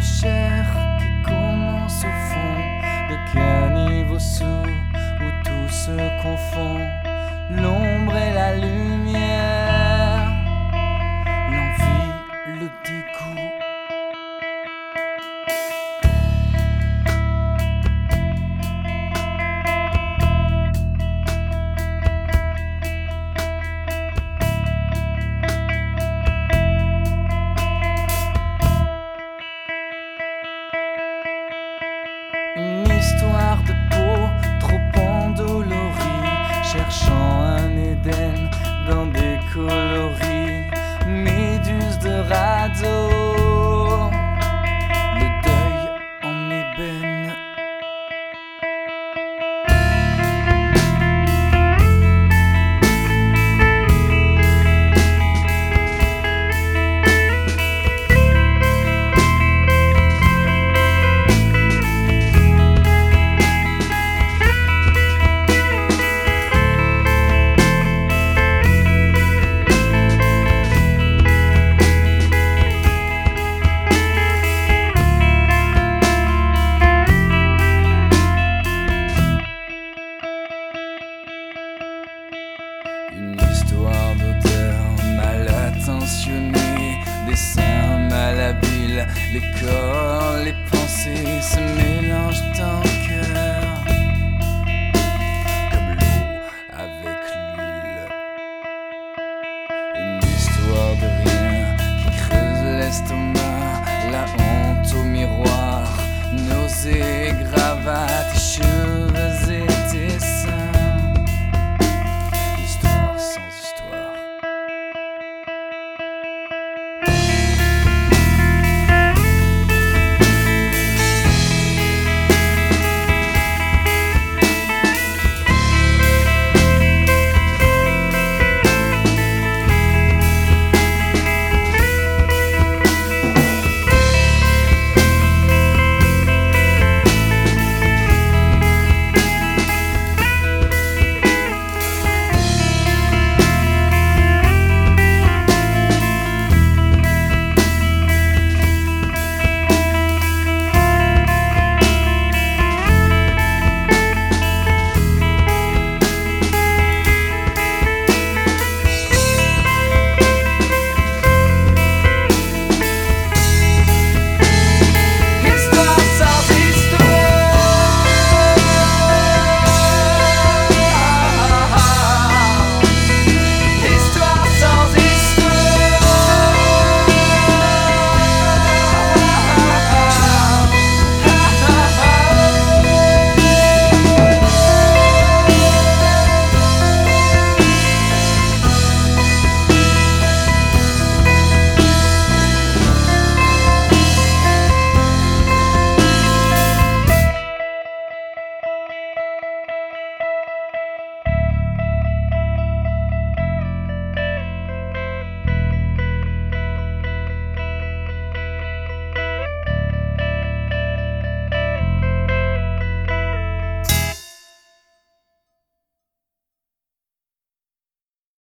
chair qui commence au fond de caniveau où tout se confond, l'ombre et la lumière, l'envie, le dégoût. Une histoire de peau trop endolorie, cherchant un Éden dans des coloris, méduse de radeau, le deuil en ébène. Une histoire d'odeur mal attentionnée, des seins malhabiles, les corps, les pensées se mélangent en cœur, comme l'eau avec l'huile. Une histoire de rien qui creuse l'estomac, la honte au miroir, nausée, gravats.